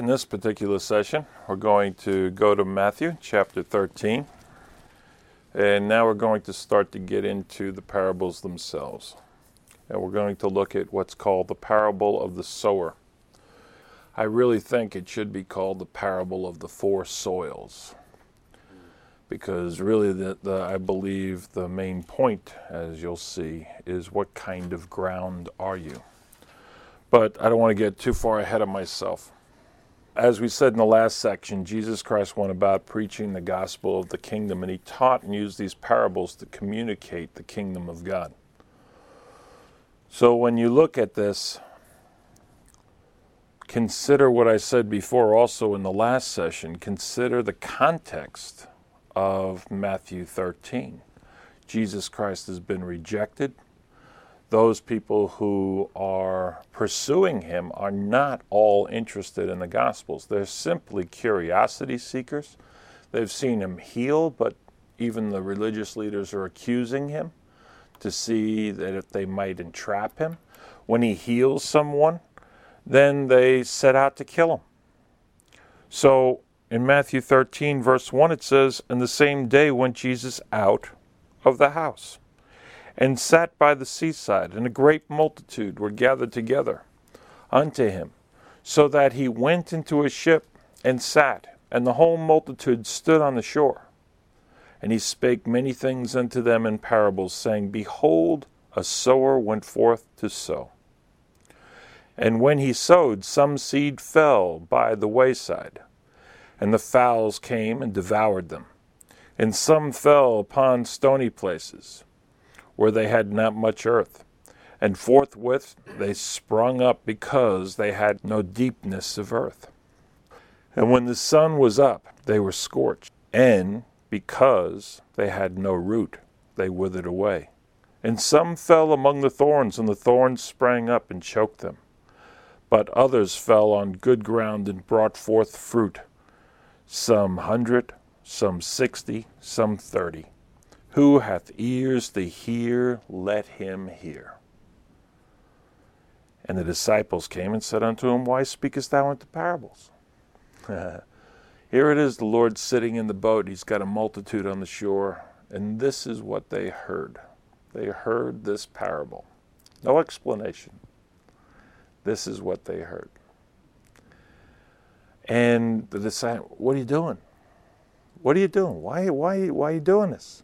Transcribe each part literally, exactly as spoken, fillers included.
this particular session, we're going to go to Matthew chapter thirteen. And now we're going to start to get into the parables themselves. And we're going to look at what's called the parable of the sower. I really think it should be called the parable of the four soils. Because really, the, the, I believe the main point, as you'll see, is what kind of ground are you? But I don't want to get too far ahead of myself. As we said in the last section, Jesus Christ went about preaching the gospel of the kingdom, and he taught and used these parables to communicate the kingdom of God. So when you look at this, consider what I said before also in the last session. Consider the context of Matthew thirteen. Jesus Christ has been rejected. Those people who are pursuing him are not all interested in the Gospels. They're simply curiosity seekers. They've seen him heal, but even the religious leaders are accusing him to see that if they might entrap him. When he heals someone, then they set out to kill him. So in Matthew thirteen, verse one, it says, "And the same day went Jesus out of the house, and sat by the seaside, and a great multitude were gathered together unto him, so that he went into a ship and sat, and the whole multitude stood on the shore. And he spake many things unto them in parables, saying, Behold, a sower went forth to sow. And when he sowed, some seed fell by the wayside, and the fowls came and devoured them. And some fell upon stony places, where they had not much earth. And forthwith they sprung up, because they had no deepness of earth. And when the sun was up, they were scorched. And because they had no root, they withered away. And some fell among the thorns, and the thorns sprang up and choked them. But others fell on good ground and brought forth fruit, some hundred, some sixty, some thirty. Who hath ears to hear, let him hear. And the disciples came and said unto him, Why speakest thou into parables? Here it is, the Lord sitting in the boat. He's got a multitude on the shore. And this is what they heard. They heard this parable. No explanation. This is what they heard. And the disciples, what are you doing? What are you doing? Why, why, why are you doing this?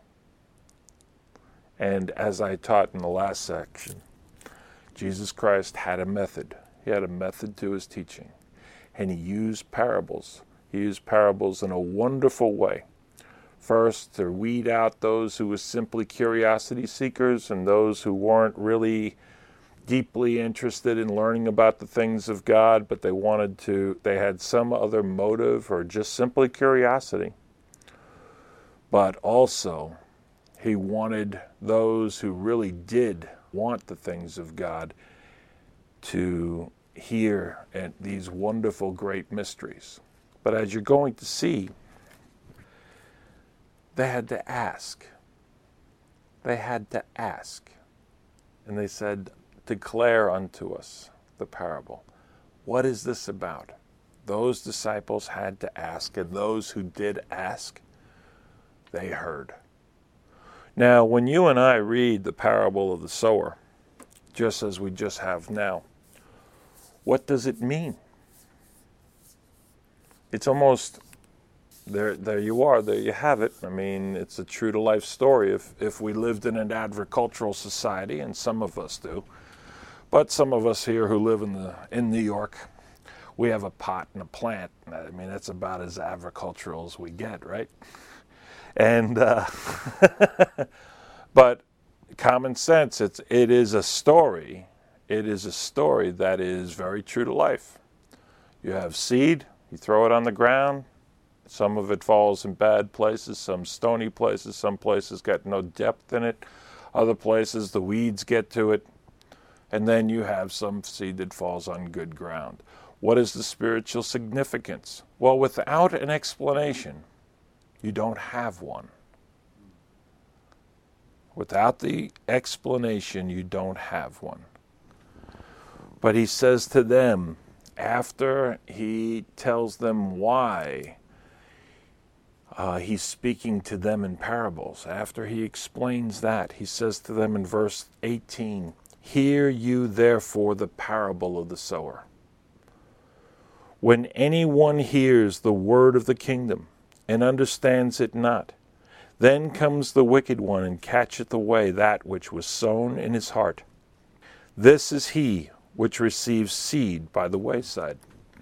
And as I taught in the last section, Jesus Christ had a method. He had a method to his teaching. And he used parables. He used parables in a wonderful way. First, to weed out those who were simply curiosity seekers and those who weren't really deeply interested in learning about the things of God, but they wanted to, they had some other motive or just simply curiosity. But also, he wanted those who really did want the things of God to hear and these wonderful, great mysteries. But as you're going to see, they had to ask. They had to ask. And they said, Declare unto us the parable. What is this about? Those disciples had to ask, and those who did ask, they heard. Now, when you and I read the parable of the sower, just as we just have now, what does it mean? It's almost, there there you are, there you have it. I mean, it's a true-to-life story. If, if we lived in an agricultural society, and some of us do, but some of us here who live in the in New York, we have a pot and a plant. I mean, that's about as agricultural as we get, right? And uh, but common sense, it's it is a story. It is a story that is very true to life. You have seed, you throw it on the ground. Some of it falls in bad places, some stony places, some places got no depth in it. Other places the weeds get to it. And then you have some seed that falls on good ground. What is the spiritual significance? Well, without an explanation, you don't have one. Without the explanation, you don't have one. But he says to them, after he tells them why uh, he's speaking to them in parables, after he explains that, he says to them in verse eighteen, "Hear you therefore the parable of the sower. When anyone hears the word of the kingdom and understands it not, then comes the wicked one and catcheth away that which was sown in his heart. This is he which receives seed by the wayside."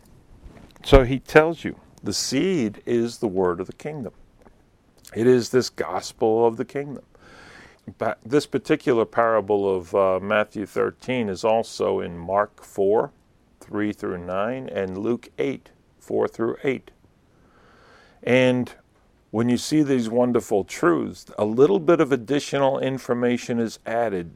So he tells you the seed is the word of the kingdom. It is this gospel of the kingdom. But this particular parable of uh, Matthew thirteen is also in Mark four, three through nine, and Luke eight, four through eight. And when you see these wonderful truths, a little bit of additional information is added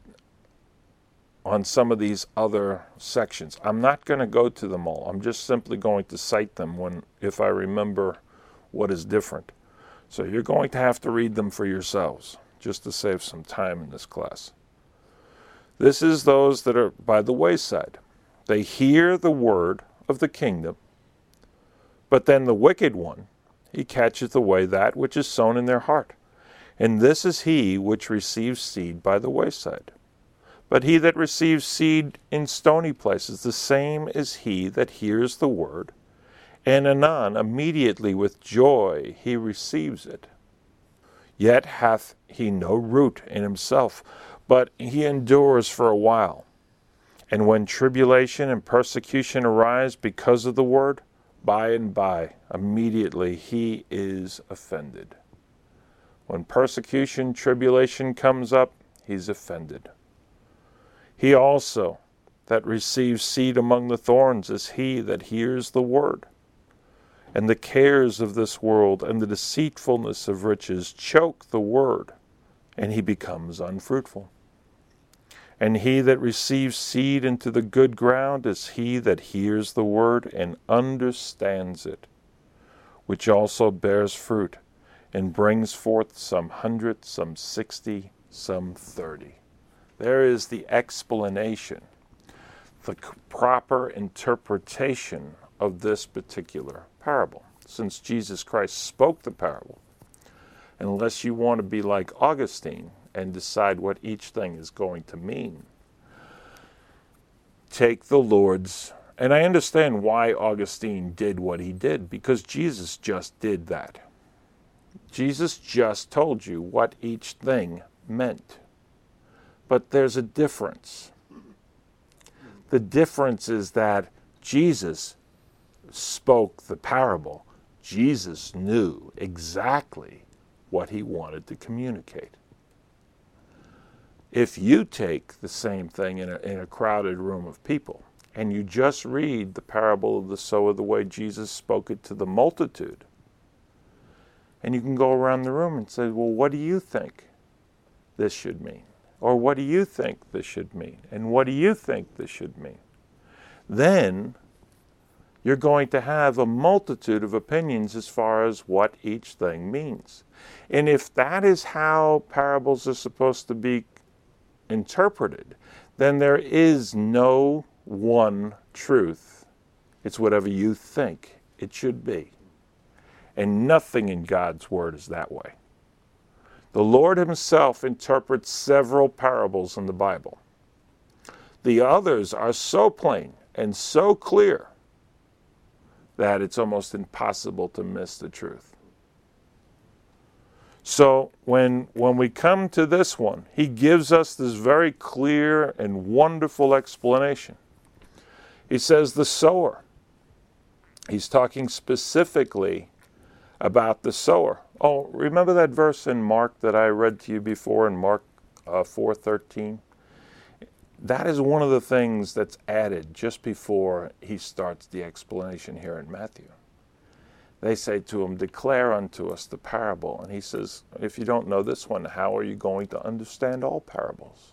on some of these other sections. I'm not going to go to them all. I'm just simply going to cite them when, if I remember what is different. So you're going to have to read them for yourselves, just to save some time in this class. This is those that are by the wayside. They hear the word of the kingdom, but then the wicked one, he catcheth away that which is sown in their heart. And this is he which receives seed by the wayside. But he that receives seed in stony places, the same is he that hears the word, and anon, immediately with joy, he receives it. Yet hath he no root in himself, but he endures for a while. And when tribulation and persecution arise because of the word, by and by, immediately he is offended. When persecution, tribulation comes up, he's offended. He also that receives seed among the thorns is he that hears the word. And the cares of this world and the deceitfulness of riches choke the word, and he becomes unfruitful. And he that receives seed into the good ground is he that hears the word and understands it, which also bears fruit, and brings forth some hundred, some sixty, some thirty. There is the explanation, the proper interpretation of this particular parable. Since Jesus Christ spoke the parable, unless you want to be like Augustine and decide what each thing is going to mean, take the Lord's, and I understand why Augustine did what he did, because Jesus just did that. Jesus just told you what each thing meant. But there's a difference. The difference is that Jesus spoke the parable. Jesus knew exactly what he wanted to communicate. If you take the same thing in a, in a crowded room of people, and you just read the parable of the sower the way Jesus spoke it to the multitude, and you can go around the room and say, well, what do you think this should mean? Or what do you think this should mean? And what do you think this should mean? Then you're going to have a multitude of opinions as far as what each thing means. And if that is how parables are supposed to be interpreted, then there is no one truth. It's whatever you think it should be. And nothing in God's word is that way. The Lord himself interprets several parables in the Bible. The others are so plain and so clear that it's almost impossible to miss the truth. So when, when we come to this one, he gives us this very clear and wonderful explanation. He says the sower. He's talking specifically about the sower. Oh, remember that verse in Mark that I read to you before in Mark uh, four thirteen? That is one of the things that's added just before he starts the explanation here in Matthew. They say to him, declare unto us the parable. And he says, if you don't know this one, how are you going to understand all parables?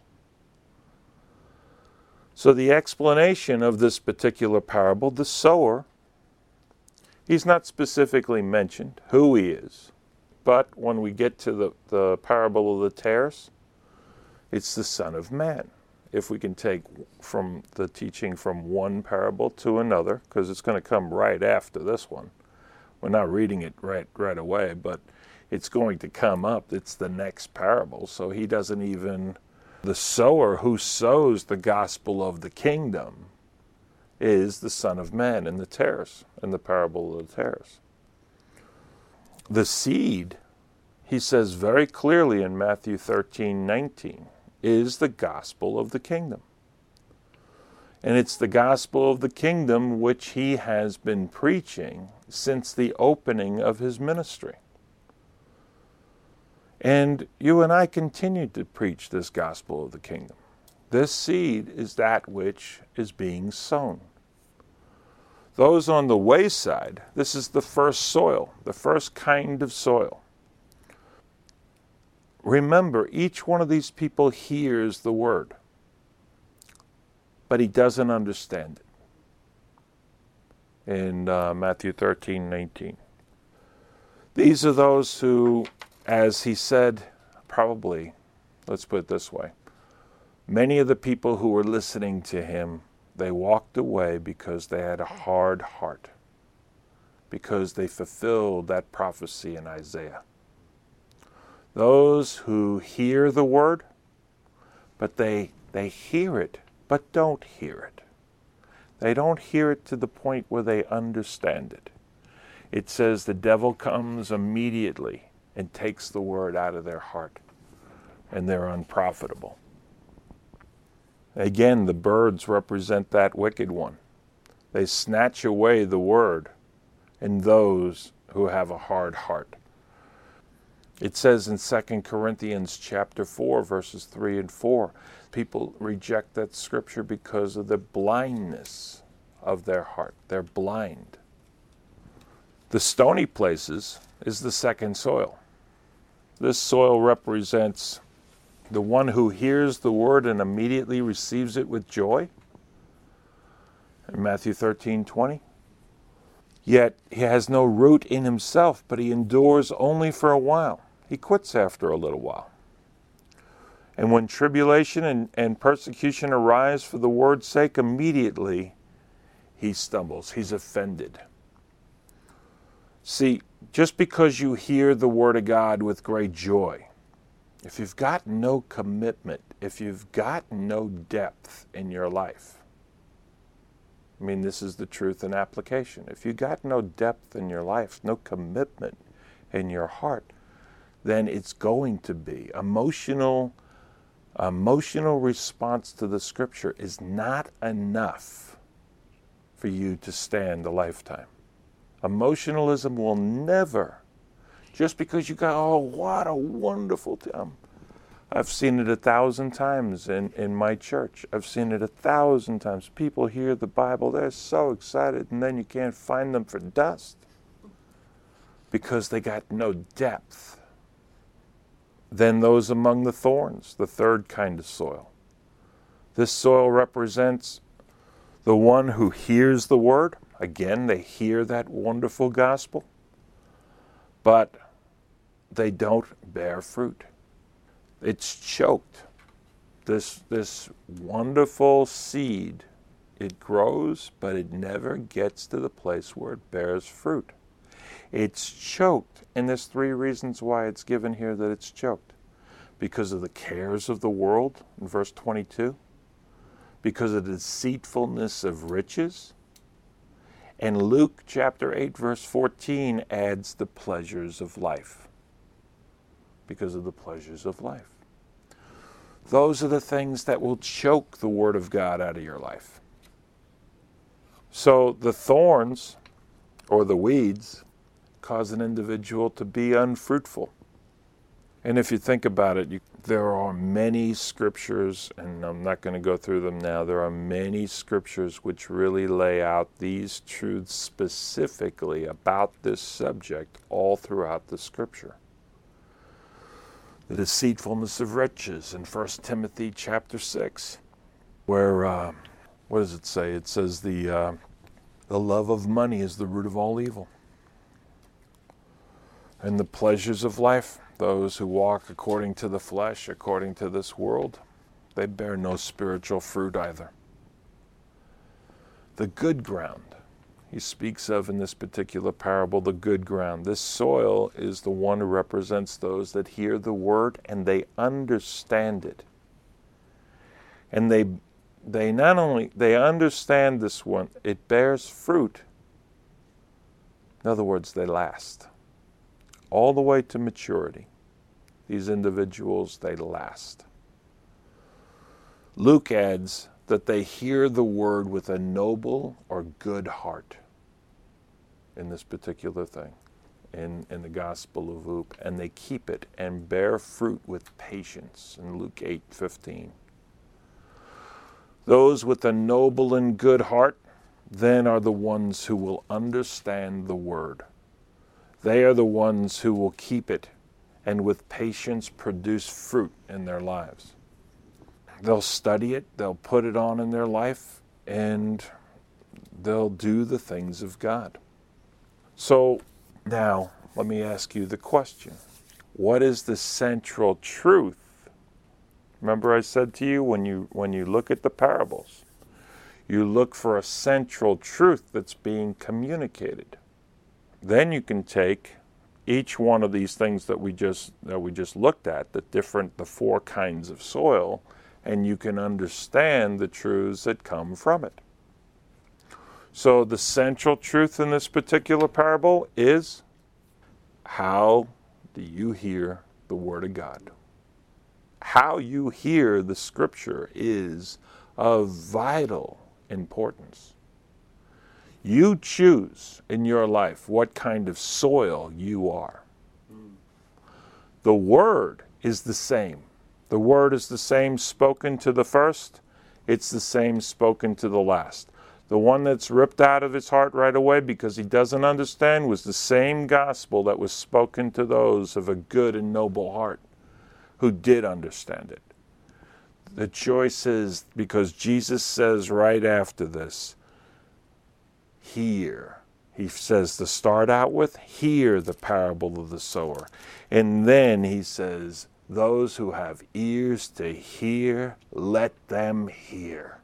So the explanation of this particular parable, the sower, he's not specifically mentioned who he is. But when we get to the, the parable of the tares, it's the Son of Man. if we can take from the teaching from one parable to another, because it's going to come right after this one. We're not reading it right right away, but it's going to come up. It's the next parable. So he doesn't even, the sower who sows the gospel of the kingdom is the Son of Man in the tares, in the parable of the tares. The seed, he says very clearly in Matthew thirteen nineteen, is the gospel of the kingdom. And it's the gospel of the kingdom which he has been preaching since the opening of his ministry. And you and I continue to preach this gospel of the kingdom. This seed is that which is being sown. Those on the wayside, this is the first soil, the first kind of soil. Remember, each one of these people hears the word, but he doesn't understand it. In uh, Matthew thirteen nineteen. These are those who, as he said, probably, let's put it this way, many of the people who were listening to him, they walked away because they had a hard heart, because they fulfilled that prophecy in Isaiah. Those who hear the word, but they they hear it, but don't hear it. They don't hear it to the point where they understand it. It says the devil comes immediately and takes the word out of their heart, and they're unprofitable. Again, the birds represent that wicked one. They snatch away the word in those who have a hard heart. It says in Second Corinthians chapter four, verses three and four, people reject that scripture because of the blindness of their heart. They're blind. The stony places is the second soil. This soil represents the one who hears the word and immediately receives it with joy. In Matthew thirteen twenty. Yet he has no root in himself, but he endures only for a while. He quits after a little while. And when tribulation and, and persecution arise for the word's sake, immediately he stumbles. He's offended. See, just because you hear the word of God with great joy, if you've got no commitment, if you've got no depth in your life, I mean, this is the truth in application. If you've got no depth in your life, no commitment in your heart, then it's going to be emotional. Emotional response to the scripture is not enough for you to stand a lifetime. Emotionalism will never, just because you go, oh, what a wonderful time. I've seen it a thousand times in, in my church. I've seen it a thousand times. People hear the Bible, they're so excited, and then you can't find them for dust because they got no depth. Then those among the thorns, the third kind of soil. This soil represents the one who hears the word. Again, they hear that wonderful gospel, but they don't bear fruit. It's choked. This, this wonderful seed, it grows, but it never gets to the place where it bears fruit. It's choked, and there's three reasons why it's given here that it's choked. Because of the cares of the world, in verse twenty-two. Because of the deceitfulness of riches. And Luke chapter eight, verse fourteen adds the pleasures of life. Because of the pleasures of life. Those are the things that will choke the word of God out of your life. So the thorns, or the weeds, cause an individual to be unfruitful. And if you think about it, you, there are many scriptures, and I'm not going to go through them now, there are many scriptures which really lay out these truths specifically about this subject all throughout the scripture. The deceitfulness of riches in First Timothy chapter six, where, uh, what does it say? It says the, uh, the love of money is the root of all evil. And the pleasures of life, those who walk according to the flesh, according to this world, they bear no spiritual fruit either. The good ground, he speaks of in this particular parable, the good ground. This soil is the one who represents those that hear the word and they understand it. And they they not only, they understand this one, it bears fruit. In other words, they last. All the way to maturity. These individuals, they last. Luke adds that they hear the word with a noble or good heart in this particular thing, in, in the Gospel of Luke, and they keep it and bear fruit with patience in Luke eight fifteen. Those with a noble and good heart then are the ones who will understand the word. They are the ones who will keep it and with patience produce fruit in their lives. They'll study it, they'll put it on in their life, and they'll do the things of God. So now, let me ask you the question. What is the central truth? Remember I said to you, when you when you look at the parables, you look for a central truth that's being communicated. Then you can take each one of these things that we just that we just looked at, the different the four kinds of soil, and you can understand the truths that come from it. So the central truth in this particular parable is, how do you hear the Word of God? How you hear the Scripture is of vital importance. You choose in your life what kind of soil you are. The Word is the same. The Word is the same spoken to the first, it's the same spoken to the last. The one that's ripped out of his heart right away because he doesn't understand was the same gospel that was spoken to those of a good and noble heart who did understand it. The choice is, because Jesus says right after this, hear. He says to start out with, hear the parable of the sower. And then he says, those who have ears to hear, let them hear.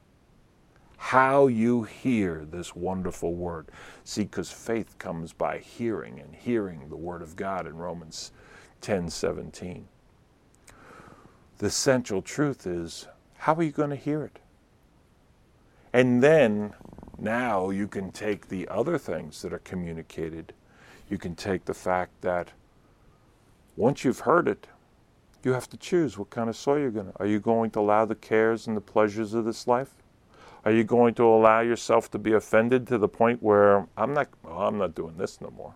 How you hear this wonderful word. See, because faith comes by hearing, and hearing the word of God in Romans ten seventeen. The central truth is, how are you going to hear it? And then, now you can take the other things that are communicated. You can take the fact that once you've heard it, you have to choose what kind of soil you're going to. Are you going to allow the cares and the pleasures of this life? Are you going to allow yourself to be offended to the point where I'm not, oh, I'm not doing this no more?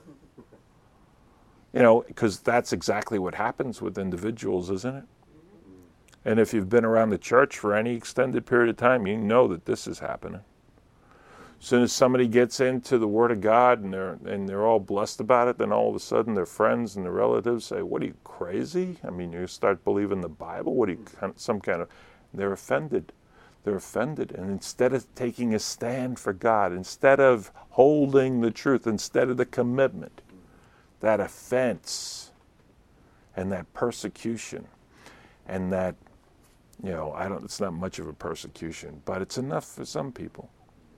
You know, because that's exactly what happens with individuals, isn't it? And if you've been around the church for any extended period of time, you know that this is happening. As soon as somebody gets into the Word of God and they're and they're all blessed about it, then all of a sudden their friends and their relatives say, "What are you, crazy? I mean, you start believing the Bible? What are you, some kind of?" They're offended. They're offended. And instead of taking a stand for God, instead of holding the truth, instead of the commitment, that offense and that persecution and that, you know, I don't, it's not much of a persecution, but it's enough for some people.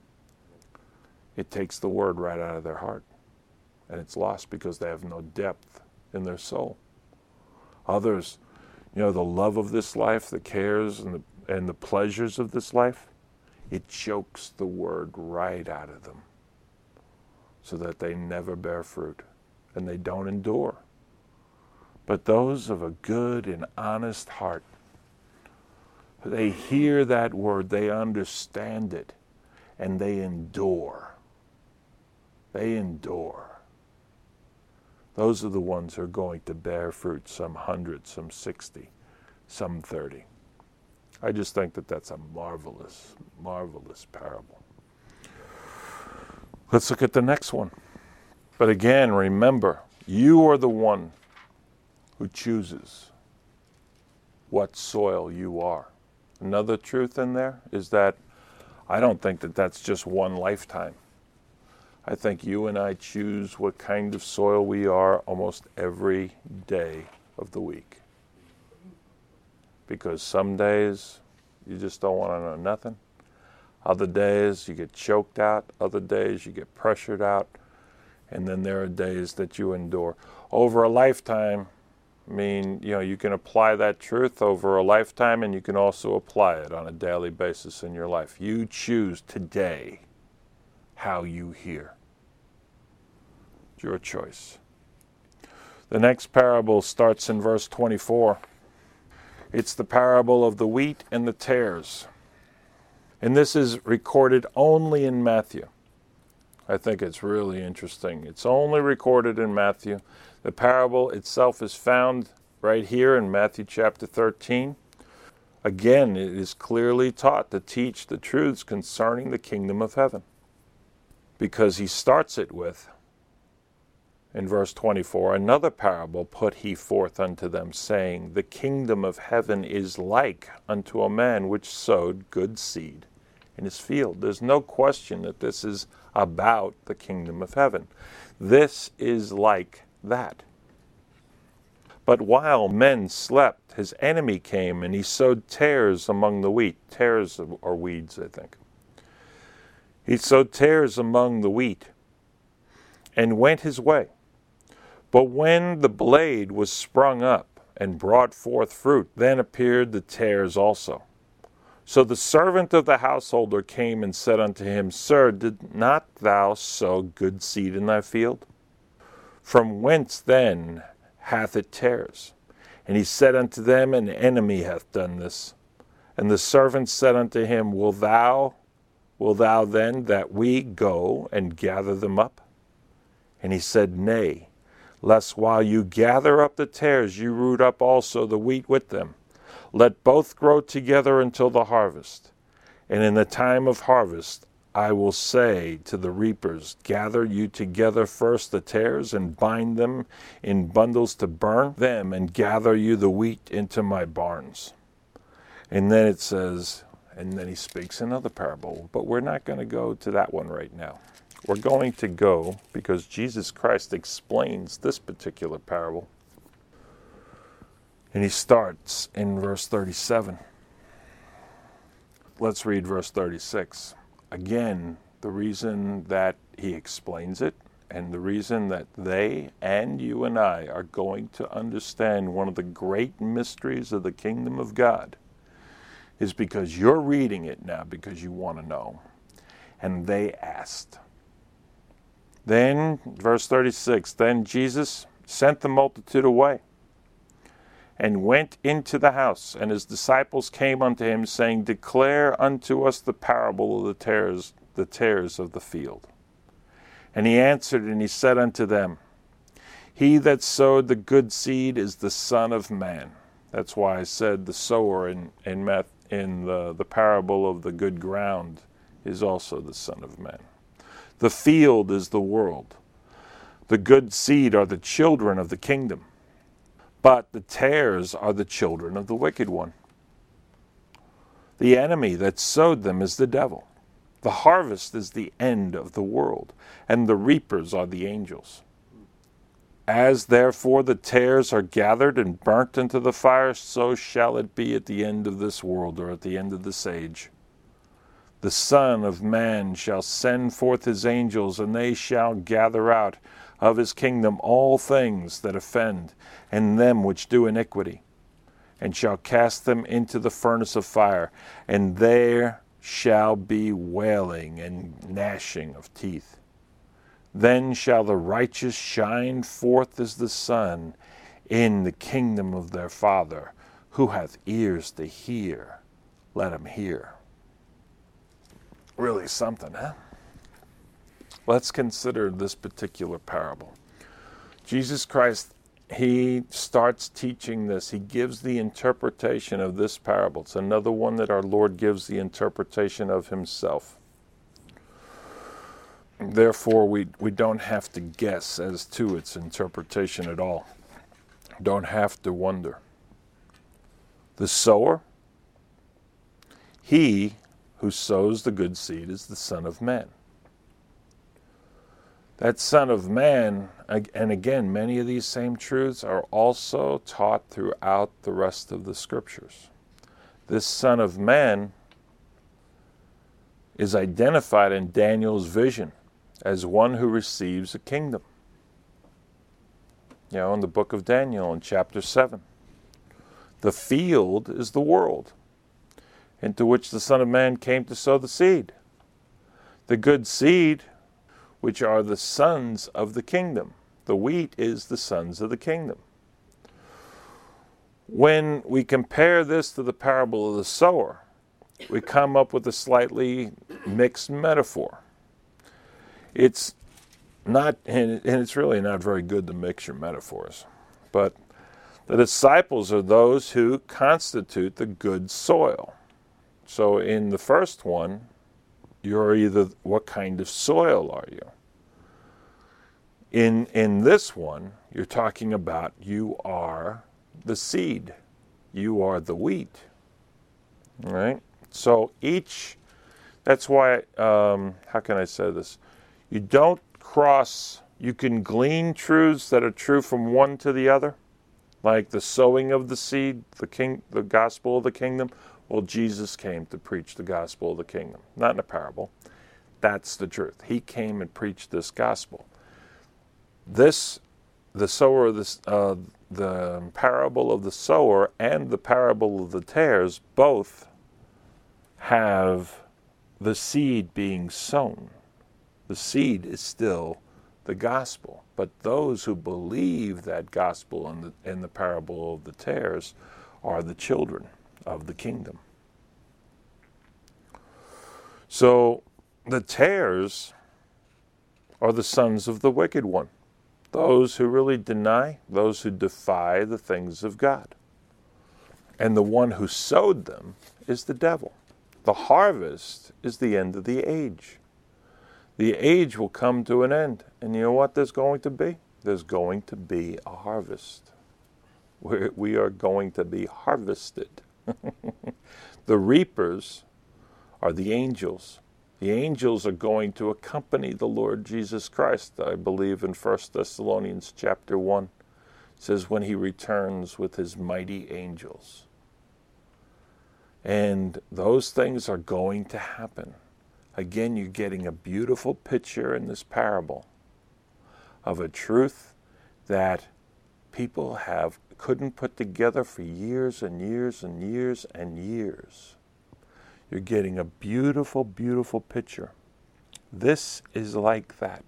It takes the word right out of their heart. And it's lost because they have no depth in their soul. Others, you know, the love of this life, the cares and the and the pleasures of this life, it chokes the word right out of them so that they never bear fruit and they don't endure. But those of a good and honest heart, they hear that word, they understand it, and they endure. They endure. Those are the ones who are going to bear fruit, some hundred, some sixty, some thirty. I just think that that's a marvelous, marvelous parable. Let's look at the next one. But again, remember, you are the one who chooses what soil you are. Another truth in there is that I don't think that that's just one lifetime. I think you and I choose what kind of soil we are almost every day of the week. because some days you just don't want to know nothing. Other days you get choked out. Other days you get pressured out. And then there are days that you endure. Over a lifetime, I mean, you know, you can apply that truth over a lifetime, and you can also apply it on a daily basis in your life. You choose today how you hear. It's your choice. The next parable starts in verse twenty-four. It's the parable of the wheat and the tares. And this is recorded only in Matthew. I think it's really interesting. It's only recorded in Matthew. The parable itself is found right here in Matthew chapter thirteen. Again, it is clearly taught to teach the truths concerning the kingdom of heaven. Because he starts it with, in verse twenty-four, another parable put he forth unto them, saying, the kingdom of heaven is like unto a man which sowed good seed in his field. There's no question that this is about the kingdom of heaven. This is like that. But while men slept, his enemy came, and he sowed tares among the wheat. Tares are weeds, I think. He sowed tares among the wheat, and went his way. But when the blade was sprung up, and brought forth fruit, then appeared the tares also. So the servant of the householder came and said unto him, Sir, did not thou sow good seed in thy field? From whence then hath it tares? And he said unto them, An enemy hath done this. And the servant said unto him, Will thou, will thou then that we go and gather them up? And he said, Nay, lest while you gather up the tares, you root up also the wheat with them. Let both grow together until the harvest. And in the time of harvest I will say to the reapers, Gather you together first the tares, and bind them in bundles to burn them, and gather you the wheat into my barns. And then it says, and then he speaks another parable. But we're not going to go to that one right now. We're going to go, because Jesus Christ explains this particular parable. And he starts in verse thirty-seven. Let's read verse thirty-six. Again, the reason that he explains it, and the reason that they and you and I are going to understand one of the great mysteries of the kingdom of God, is because you're reading it now because you want to know. And they asked. Then, verse thirty-six, then Jesus sent the multitude away, and went into the house, and his disciples came unto him, saying, Declare unto us the parable of the tares, the tares of the field. And he answered, and he said unto them, He that sowed the good seed is the Son of Man. That's why I said the sower in in, math, in the, the parable of the good ground is also the Son of Man. The field is the world. The good seed are the children of the kingdom. But the tares are the children of the wicked one. The enemy that sowed them is the devil. The harvest is the end of the world, and the reapers are the angels. As therefore the tares are gathered and burnt into the fire, so shall it be at the end of this world, or at the end of this age. The Son of Man shall send forth his angels, and they shall gather out of his kingdom all things that offend, and them which do iniquity, and shall cast them into the furnace of fire, and there shall be wailing and gnashing of teeth. Then shall the righteous shine forth as the sun in the kingdom of their Father. Who hath ears to hear, let him hear. Really something, huh? Let's consider this particular parable. Jesus Christ, he starts teaching this. He gives the interpretation of this parable. It's another one that our Lord gives the interpretation of himself. Therefore, we, we don't have to guess as to its interpretation at all. Don't have to wonder. The sower, he who sows the good seed is the Son of Man. That Son of Man, and again, many of these same truths are also taught throughout the rest of the Scriptures. This Son of Man is identified in Daniel's vision as one who receives a kingdom. You know, in the book of Daniel in chapter seven. The field is the world, into which the Son of Man came to sow the seed. The good seed, which are the sons of the kingdom. The wheat is the sons of the kingdom. When we compare this to the parable of the sower, we come up with a slightly mixed metaphor. It's not, and it's really not very good to mix your metaphors, but the disciples are those who constitute the good soil. So in the first one, you're either, what kind of soil are you? In, in this one, you're talking about you are the seed. You are the wheat. All right? So each, that's why, um, how can I say this? You don't cross, you can glean truths that are true from one to the other, like the sowing of the seed, the king, the gospel of the kingdom. Well, Jesus came to preach the gospel of the kingdom, not in a parable. That's the truth. He came and preached this gospel. This, the sower of this, uh, the parable of the sower and the parable of the tares both have the seed being sown. The seed is still the gospel, but those who believe that gospel in the, in the parable of the tares are the children of the kingdom. So the tares are the sons of the wicked one, those who really deny, those who defy the things of God. And the one who sowed them is the devil. The harvest is the end of the age. The age will come to an end. And you know what there's going to be? There's going to be a harvest. We're, we are going to be harvested. The reapers are the angels. The angels are going to accompany the Lord Jesus Christ, I believe in First Thessalonians chapter one. It says when he returns with his mighty angels. And those things are going to happen. Again, you're getting a beautiful picture in this parable of a truth that people have couldn't put together for years and years and years and years. You're getting a beautiful, beautiful picture. This is like that.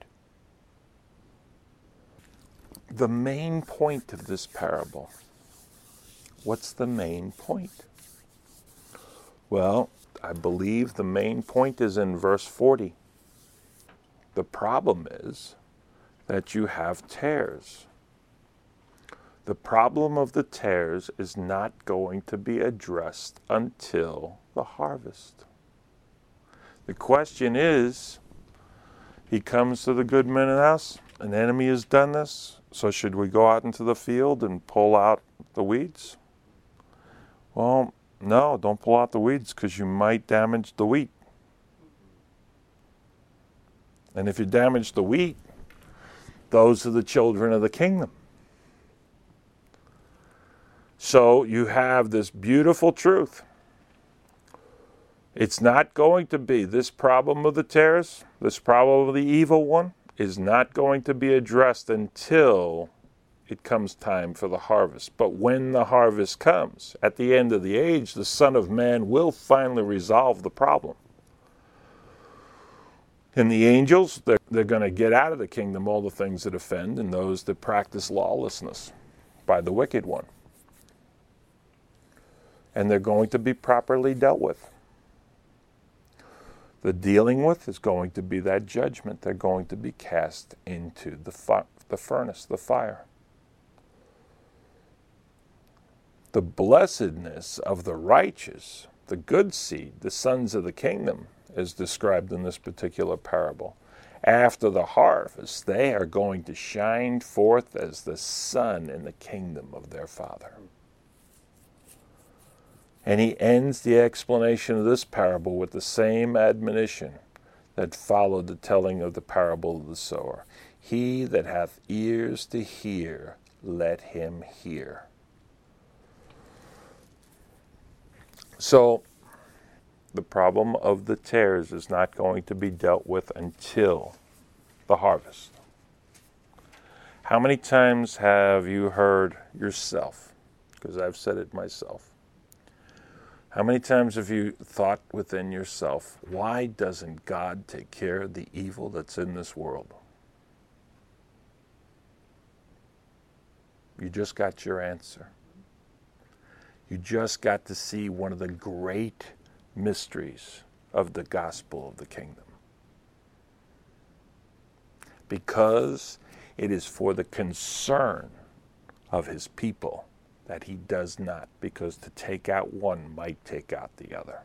The main point of this parable. What's the main point? Well, I believe the main point is in verse forty. The problem is that you have tares. The problem of the tares is not going to be addressed until the harvest. The question is, he comes to the good man in the house, an enemy has done this, so should we go out into the field and pull out the weeds? Well, no, don't pull out the weeds because you might damage the wheat. And if you damage the wheat, those are the children of the kingdom. So you have this beautiful truth. It's not going to be, this problem of the tares, this problem of the evil one, is not going to be addressed until it comes time for the harvest. But when the harvest comes, at the end of the age, the Son of Man will finally resolve the problem. And the angels, they're, they're going to get out of the kingdom all the things that offend and those that practice lawlessness by the wicked one. And they're going to be properly dealt with. The dealing with is going to be that judgment. They're going to be cast into the, fi- the furnace, the fire. The blessedness of the righteous, the good seed, the sons of the kingdom, is described in this particular parable. After the harvest, they are going to shine forth as the sun in the kingdom of their Father. And he ends the explanation of this parable with the same admonition that followed the telling of the parable of the sower. He that hath ears to hear, let him hear. So the problem of the tares is not going to be dealt with until the harvest. How many times have you heard yourself, because I've said it myself, how many times have you thought within yourself, why doesn't God take care of the evil that's in this world? You just got your answer. You just got to see one of the great mysteries of the gospel of the kingdom. Because it is for the concern of his people that he does not, because to take out one might take out the other.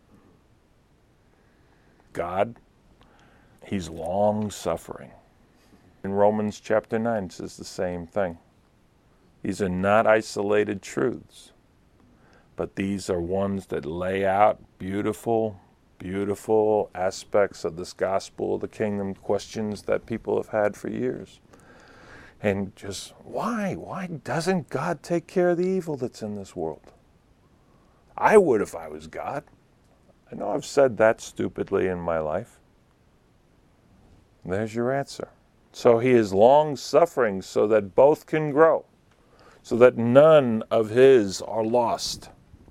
God, he's long-suffering. In Romans chapter nine, it says the same thing. These are not isolated truths, but these are ones that lay out beautiful, beautiful aspects of this gospel of the kingdom, questions that people have had for years. And just, why? Why doesn't God take care of the evil that's in this world? I would if I was God. I know I've said that stupidly in my life. There's your answer. So he is long-suffering so that both can grow, so that none of his are lost.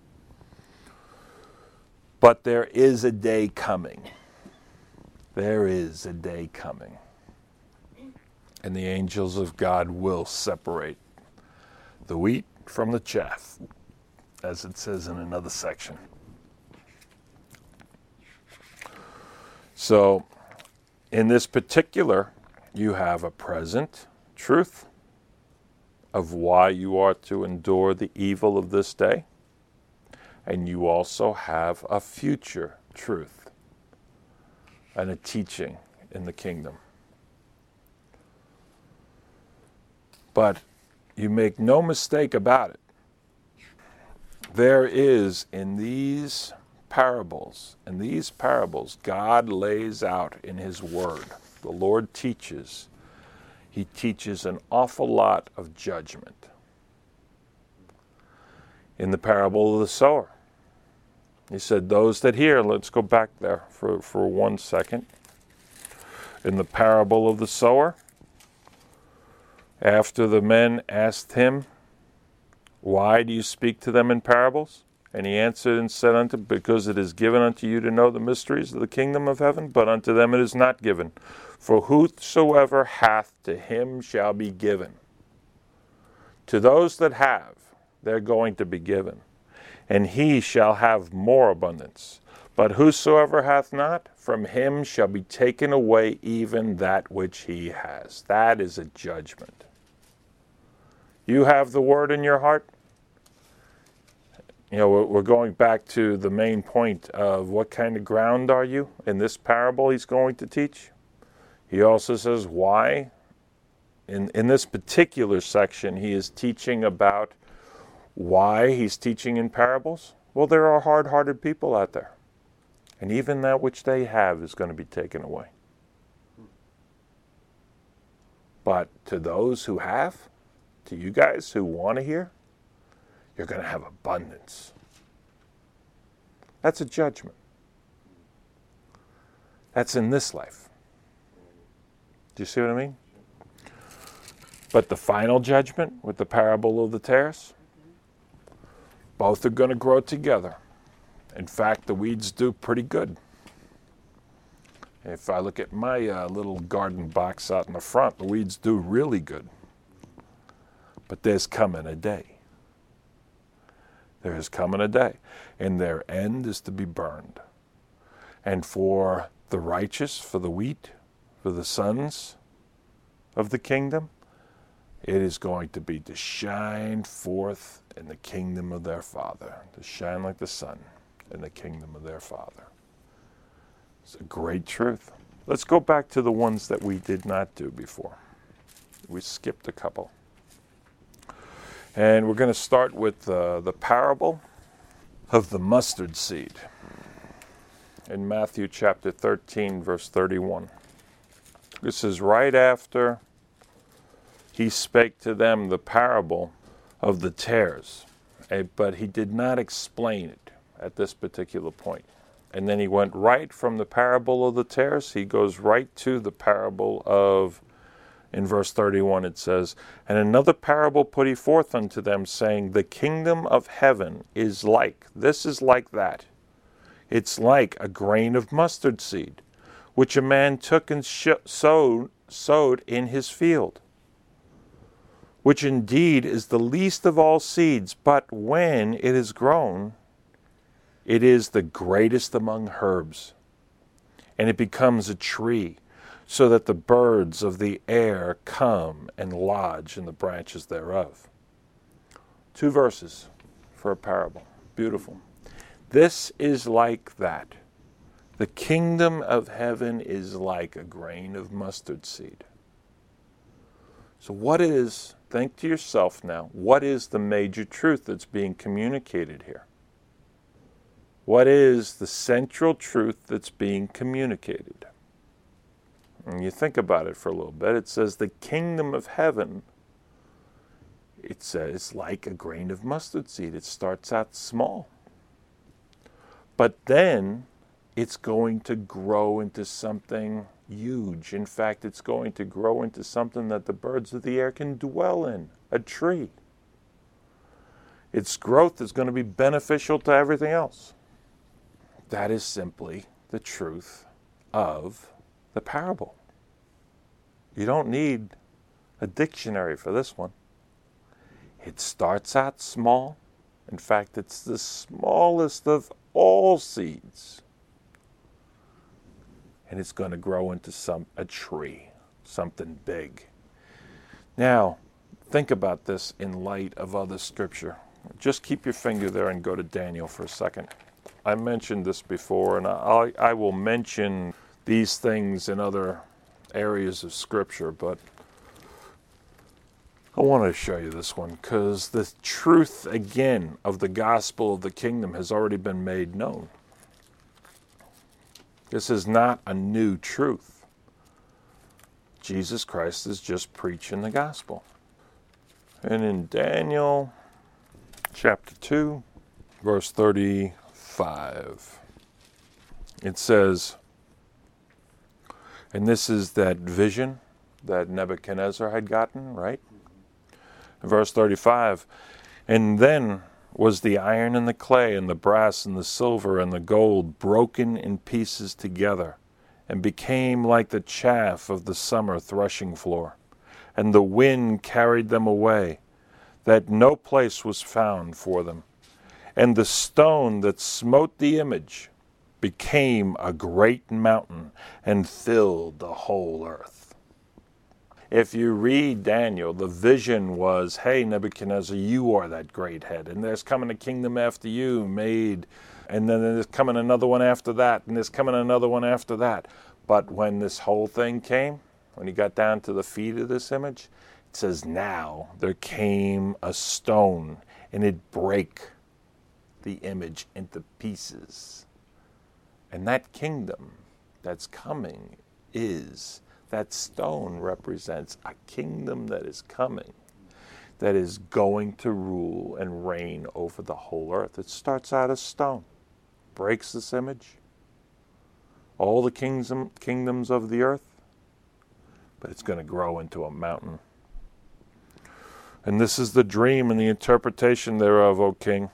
But there is a day coming. There is a day coming. And the angels of God will separate the wheat from the chaff, as it says in another section. So, in this particular, you have a present truth of why you are to endure the evil of this day. And you also have a future truth and a teaching in the kingdom. But you make no mistake about it. There is in these parables, in these parables, God lays out in his word. The Lord teaches. He teaches an awful lot of judgment. In the parable of the sower, he said, those that hear, let's go back there for, for one second. In the parable of the sower, after the men asked him, why do you speak to them in parables? And he answered and said unto them, because it is given unto you to know the mysteries of the kingdom of heaven, but unto them it is not given. For whosoever hath, to him shall be given. To those that have, they're going to be given. And he shall have more abundance. But whosoever hath not, from him shall be taken away even that which he has. That is a judgment. You have the word in your heart. You know, we're going back to the main point of what kind of ground are you? In this parable he's going to teach. He also says why. In, in this particular section, he is teaching about why he's teaching in parables. Well, there are hard-hearted people out there. And even that which they have is going to be taken away. But to those who have, to you guys who want to hear, you're going to have abundance. That's a judgment. That's in this life. Do you see what I mean? But the final judgment with the parable of the tares, both are going to grow together. In fact, the weeds do pretty good. If I look at my uh, little garden box out in the front, the weeds do really good. But there's coming a day. There is coming a day. And their end is to be burned. And for the righteous, for the wheat, for the sons of the kingdom, it is going to be to shine forth in the kingdom of their Father. To shine like the sun in the kingdom of their Father. It's a great truth. Let's go back to the ones that we did not do before. We skipped a couple. And we're going to start with uh, the parable of the mustard seed in Matthew chapter thirteen, verse thirty-one. This is right after he spake to them the parable of the tares, but he did not explain it at this particular point. And then he went right from the parable of the tares, he goes right to the parable of, in verse thirty-one it says, and another parable put he forth unto them, saying, the kingdom of heaven is like, this is like that. It's like a grain of mustard seed, which a man took and sh- sowed, sowed in his field, which indeed is the least of all seeds, but when it is grown, it is the greatest among herbs, and it becomes a tree, so that the birds of the air come and lodge in the branches thereof. Two verses for a parable. Beautiful. This is like that. The kingdom of heaven is like a grain of mustard seed. So what is, think to yourself now, what is the major truth that's being communicated here? What is the central truth that's being communicated? And you think about it for a little bit. It says the kingdom of heaven, it says like a grain of mustard seed. It starts out small. But then it's going to grow into something huge. In fact, it's going to grow into something that the birds of the air can dwell in, a tree. Its growth is going to be beneficial to everything else. That is simply the truth of the parable. You don't need a dictionary for this one. It starts out small. In fact, it's the smallest of all seeds. And it's going to grow into some a tree, something big. Now, think about this in light of other scripture. Just keep your finger there and go to Daniel for a second. I mentioned this before, and I, I will mention these things in other areas of scripture, but I want to show you this one because the truth again of the gospel of the kingdom has already been made known. This is not a new truth. Jesus Christ is just preaching the gospel. And in Daniel chapter two, verse thirty-five, it says, and this is that vision that Nebuchadnezzar had gotten, right? Verse thirty-five, and then was the iron and the clay and the brass and the silver and the gold broken in pieces together, and became like the chaff of the summer threshing floor. And the wind carried them away, that no place was found for them. And the stone that smote the image became a great mountain and filled the whole earth. If you read Daniel, the vision was, hey, Nebuchadnezzar, you are that great head, and there's coming a kingdom after you made, and then there's coming another one after that, and there's coming another one after that. But when this whole thing came, when he got down to the feet of this image, it says, now there came a stone, and it brake the image into pieces. And that kingdom that's coming is, that stone represents a kingdom that is coming, that is going to rule and reign over the whole earth. It starts out as stone, breaks this image, all the kingdom, kingdoms of the earth, but it's going to grow into a mountain. And this is the dream and the interpretation thereof, O king.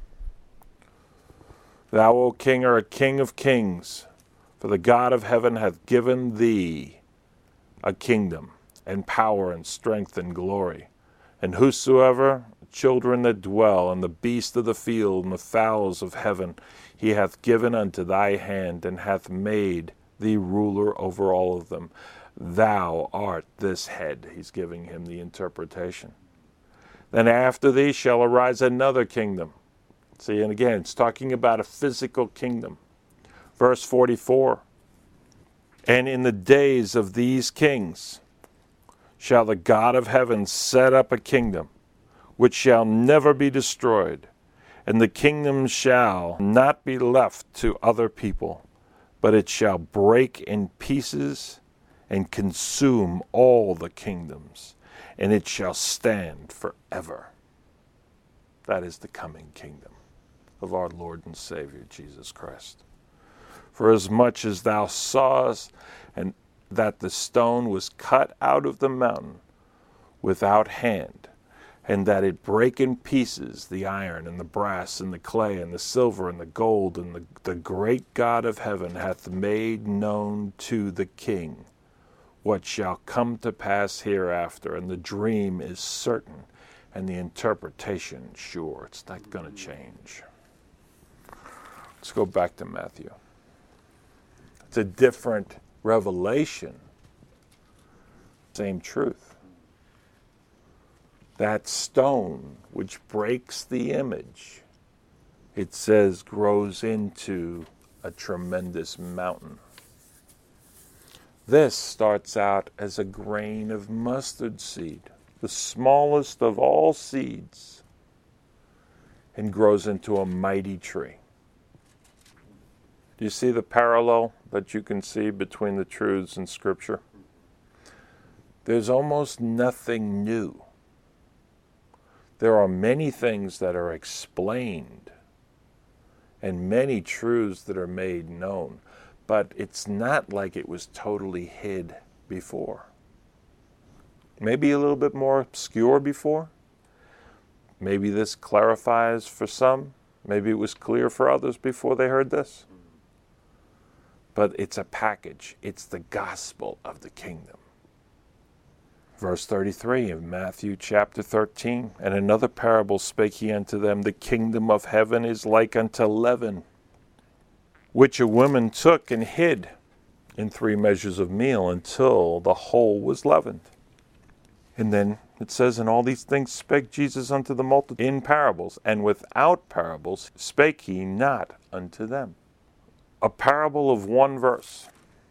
Thou, O king, art a king of kings, for the God of heaven hath given thee a kingdom, and power, and strength, and glory. And whosoever children that dwell, and the beasts of the field, and the fowls of heaven, he hath given unto thy hand, and hath made thee ruler over all of them. Thou art this head. He's giving him the interpretation. Then after thee shall arise another kingdom. See, and again, it's talking about a physical kingdom. Verse forty-four. And in the days of these kings shall the God of heaven set up a kingdom, which shall never be destroyed, and the kingdom shall not be left to other people, but it shall break in pieces and consume all the kingdoms, and it shall stand forever. That is the coming kingdom. of our Lord and Savior, Jesus Christ. For as much as thou sawest and that the stone was cut out of the mountain without hand, and that it brake in pieces the iron and the brass and the clay and the silver and the gold, and the, the great God of heaven hath made known to the king what shall come to pass hereafter. And the dream is certain, and the interpretation sure. It's not going to change. Let's go back to Matthew. It's a different revelation. Same truth. That stone which breaks the image, it says, grows into a tremendous mountain. This starts out as a grain of mustard seed, the smallest of all seeds, and grows into a mighty tree. Do you see the parallel that you can see between the truths in Scripture? There's almost nothing new. There are many things that are explained and many truths that are made known, but it's not like it was totally hid before. Maybe a little bit more obscure before. Maybe this clarifies for some. Maybe it was clear for others before they heard this. But it's a package. It's the gospel of the kingdom. Verse thirty-three of Matthew chapter thirteen, and another parable spake he unto them, the kingdom of heaven is like unto leaven, which a woman took and hid in three measures of meal until the whole was leavened. And then it says, and all these things spake Jesus unto the multitude in parables, and without parables spake he not unto them. A parable of one verse.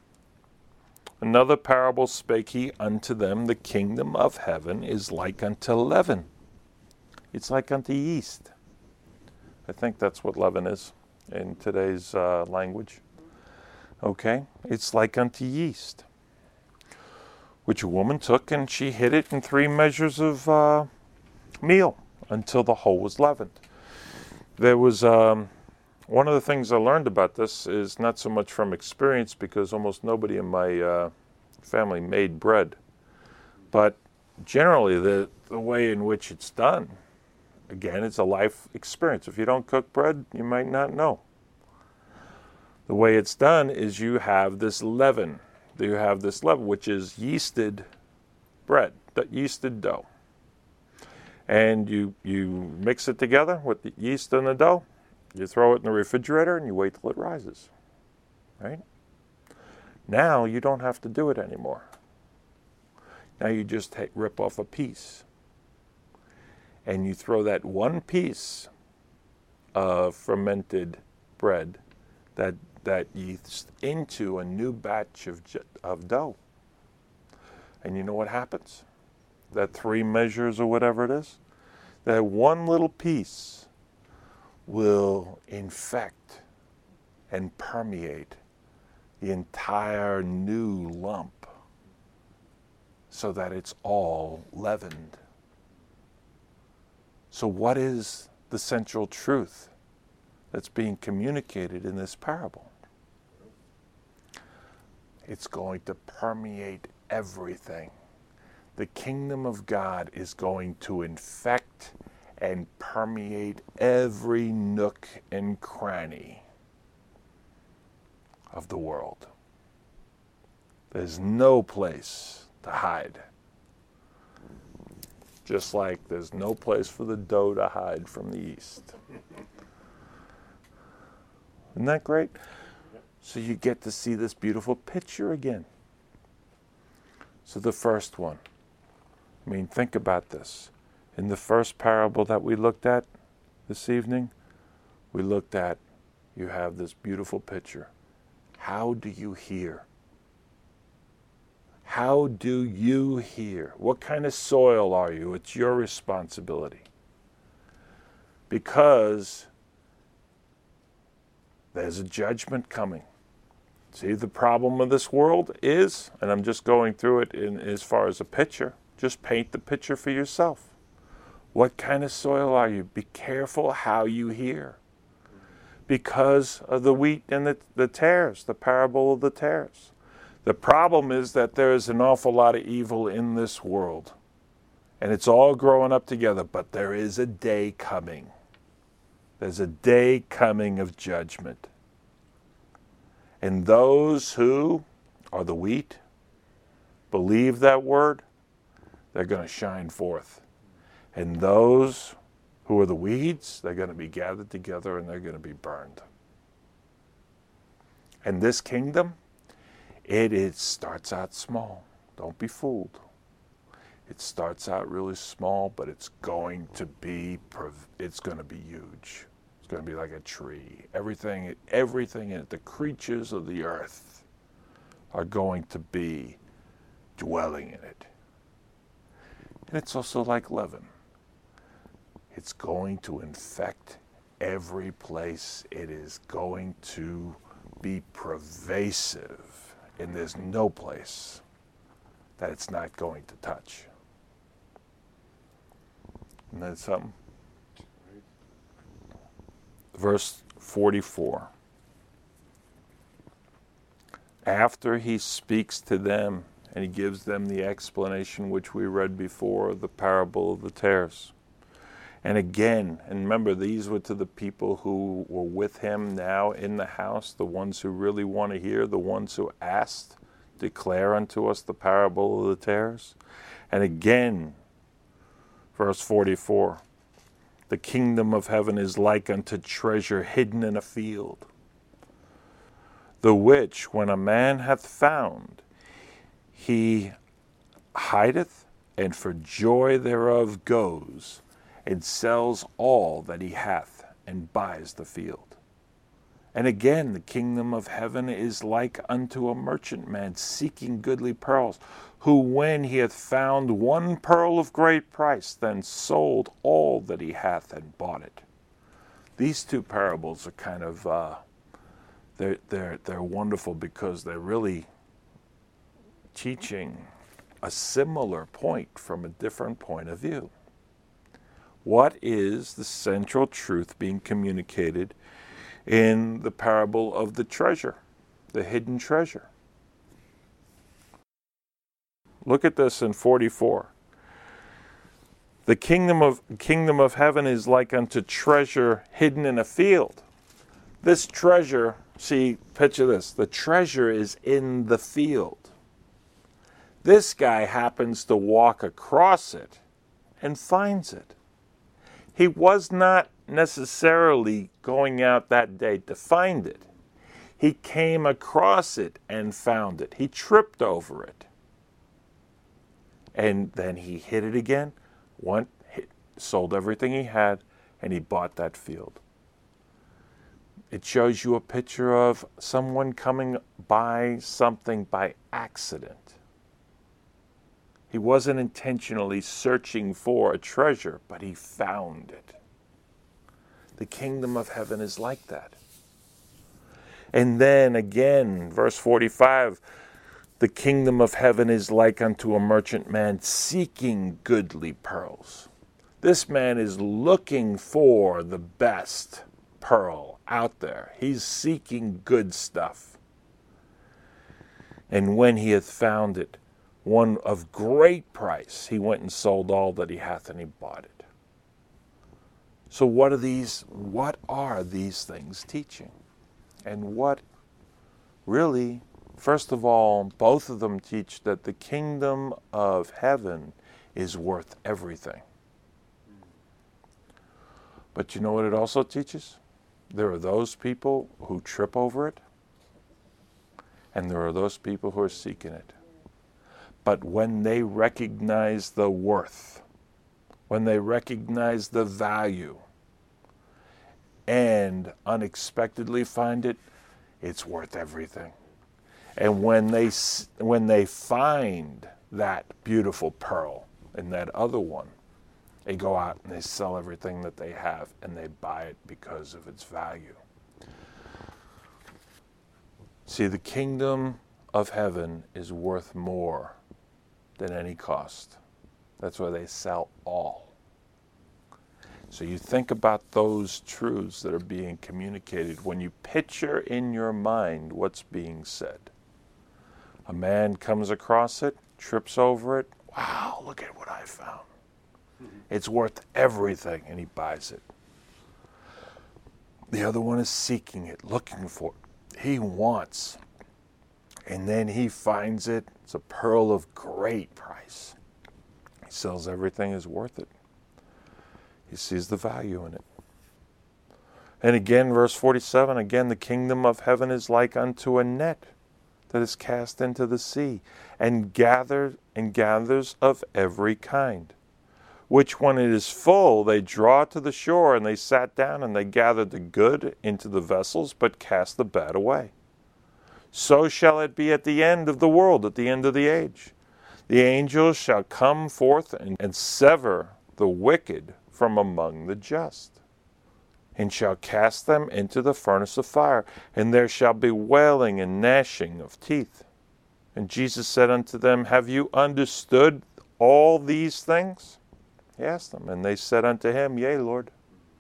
Another parable spake he unto them, the kingdom of heaven is like unto leaven. It's like unto yeast. I think that's what leaven is in today's uh, language. Okay? It's like unto yeast, which a woman took and she hid it in three measures of uh, meal until the whole was leavened. There was... Um, One of the things I learned about this is not so much from experience, because almost nobody in my uh, family made bread. But generally, the, the way in which it's done, again, it's a life experience. If you don't cook bread, you might not know. The way it's done is you have this leaven. You have this leaven, which is yeasted bread, that yeasted dough. And you, you mix it together with the yeast and the dough. You throw it in the refrigerator and you wait till it rises, right? Now you don't have to do it anymore. Now you just take, rip off a piece, and you throw that one piece of fermented bread, that that yeast, into a new batch of of dough. And you know what happens? That three measures or whatever it is, that one little piece will infect and permeate the entire new lump so that it's all leavened. So what is the central truth that's being communicated in this parable? It's going to permeate everything. The kingdom of God is going to infect and permeate every nook and cranny of the world. There's no place to hide. Just like there's no place for the dough to hide from the yeast. Isn't that great? So you get to see this beautiful picture again. So the first one. I mean, think about this. In the first parable that we looked at this evening, we looked at, you have this beautiful picture. How do you hear? How do you hear? What kind of soil are you? It's your responsibility. Because there's a judgment coming. See, the problem of this world is, and I'm just going through it in as far as a picture, just paint the picture for yourself. What kind of soil are you? Be careful how you hear. because of the wheat and the, the tares, the parable of the tares. The problem is that there is an awful lot of evil in this world, and it's all growing up together, but there is a day coming. There's a day coming of judgment. And those who are the wheat, believe that word, they're going to shine forth. And those who are the weeds, they're going to be gathered together and they're going to be burned. And this kingdom, it is, starts out small. Don't be fooled. It starts out really small, but it's going to be, it's going to be huge. It's going to be like a tree. Everything, everything in it, the creatures of the earth are going to be dwelling in it. And it's also like leaven. It's going to infect every place. It is going to be pervasive, and there's no place that it's not going to touch. Isn't that something? Verse forty-four. After he speaks to them, and he gives them the explanation which we read before, the parable of the tares. And again, and remember, these were to the people who were with him now in the house, the ones who really want to hear, the ones who asked, declare unto us the parable of the tares. And again, verse forty-four, the kingdom of heaven is like unto treasure hidden in a field, the which, when a man hath found, he hideth, and for joy thereof goes, and sells all that he hath, and buys the field. And again, the kingdom of heaven is like unto a merchantman seeking goodly pearls, who when he hath found one pearl of great price, then sold all that he hath and bought it. These two parables are kind of, uh, they're, they're, they're wonderful because they're really teaching a similar point from a different point of view. What is the central truth being communicated in the parable of the treasure, the hidden treasure? Look at this in forty-four. The kingdom of kingdom of heaven is like unto treasure hidden in a field. This treasure, see, picture this, the treasure is in the field. This guy happens to walk across it and finds it. He was not necessarily going out that day to find it. He came across it and found it. He tripped over it. And then he hid it again, went, hit, sold everything he had, and he bought that field. It shows you a picture of someone coming by something by accident. He wasn't intentionally searching for a treasure, but he found it. The kingdom of heaven is like that. And then again, verse forty-five, the kingdom of heaven is like unto a merchantman seeking goodly pearls. This man is looking for the best pearl out there. He's seeking good stuff. And when he hath found it, one of great price, he went and sold all that he hath and he bought it. So what are these, what are these things teaching? And what really, first of all, both of them teach that the kingdom of heaven is worth everything. But you know what it also teaches? There are those people who trip over it, and there are those people who are seeking it. But when they recognize the worth, when they recognize the value, and unexpectedly find it, it's worth everything. And when they when they find that beautiful pearl and that other one, they go out and they sell everything that they have and they buy it because of its value. See, the kingdom of heaven is worth more than any cost. That's why they sell all. So you think about those truths that are being communicated when you picture in your mind what's being said. A man comes across it, trips over it. Wow, look at what I found. It's worth everything, and he buys it. The other one is seeking it, looking for it. He wants. And then he finds it. It's a pearl of great price. He sells everything is worth it. He sees the value in it. And again, verse forty-seven, again, the kingdom of heaven is like unto a net that is cast into the sea, and gathered and gathers of every kind, which when it is full, they draw to the shore, and they sat down, and they gathered the good into the vessels, but cast the bad away. So shall it be at the end of the world, at the end of the age. The angels shall come forth and, and sever the wicked from among the just, and shall cast them into the furnace of fire, and there shall be wailing and gnashing of teeth. And Jesus said unto them, Have you understood all these things? He asked them, and they said unto him, Yea, Lord.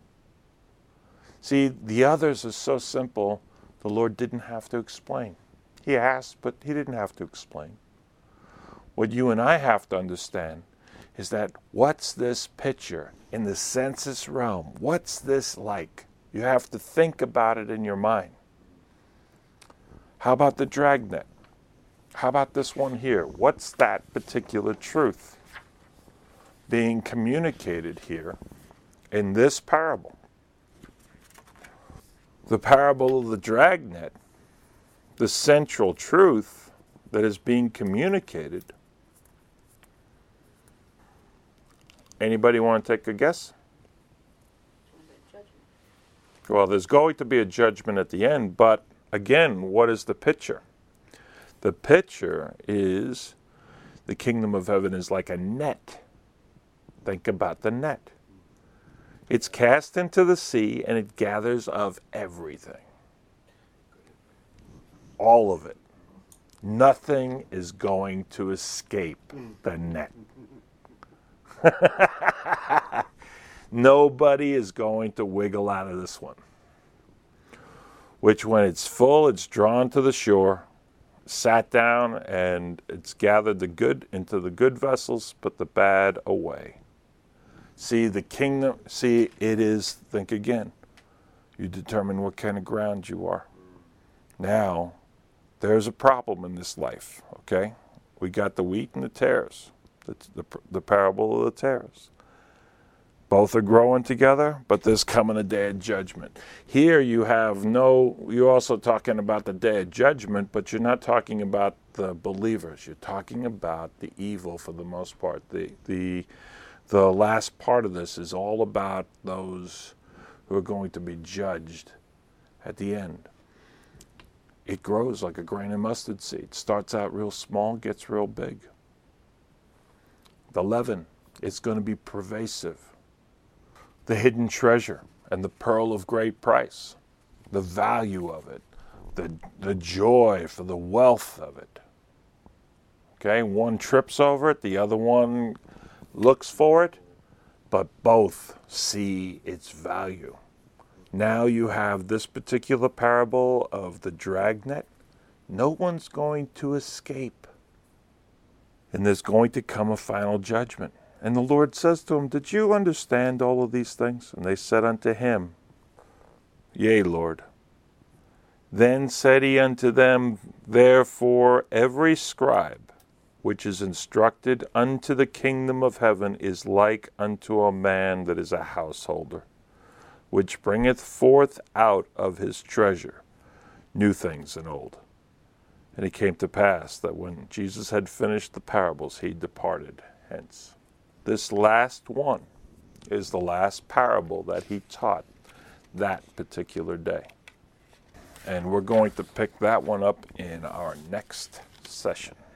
See, the others are so simple, the Lord didn't have to explain. He asked, but he didn't have to explain. What you and I have to understand is that what's this picture in the sensus realm? What's this like? You have to think about it in your mind. How about the dragnet? How about this one here? What's that particular truth being communicated here in this parable? The parable of the dragnet, the central truth that is being communicated. Anybody want to take a guess? Well, there's going to be a judgment at the end, but again, what is the picture? The picture is the kingdom of heaven is like a net. Think about the net. It's cast into the sea, and it gathers of everything. All of it. Nothing is going to escape the net. Nobody is going to wiggle out of this one. Which when it's full, it's drawn to the shore, sat down, and it's gathered the good into the good vessels, but the bad away. See, the kingdom, see, it is, think again, you determine what kind of ground you are. Now, there's a problem in this life, okay? We got the wheat and the tares, the, the, the parable of the tares. Both are growing together, but there's coming a day of judgment. Here you have no, you're also talking about the day of judgment, but you're not talking about the believers. You're talking about the evil for the most part. The, the, the last part of this is all about those who are going to be judged at the end. It grows like a grain of mustard seed. Starts out real small, gets real big. The leaven, it's going to be pervasive. The hidden treasure and the pearl of great price, the value of it, the, the joy for the wealth of it. Okay, one trips over it, the other one looks for it, but both see its value. Now you have this particular parable of the dragnet. No one's going to escape. And there's going to come a final judgment. And the Lord says to them, Did you understand all of these things? And they said unto him, Yea, Lord. Then said he unto them, Therefore every scribe which is instructed unto the kingdom of heaven is like unto a man that is a householder, which bringeth forth out of his treasure new things and old. And it came to pass that when Jesus had finished the parables, he departed hence. This last one is the last parable that he taught that particular day. And we're going to pick that one up in our next session.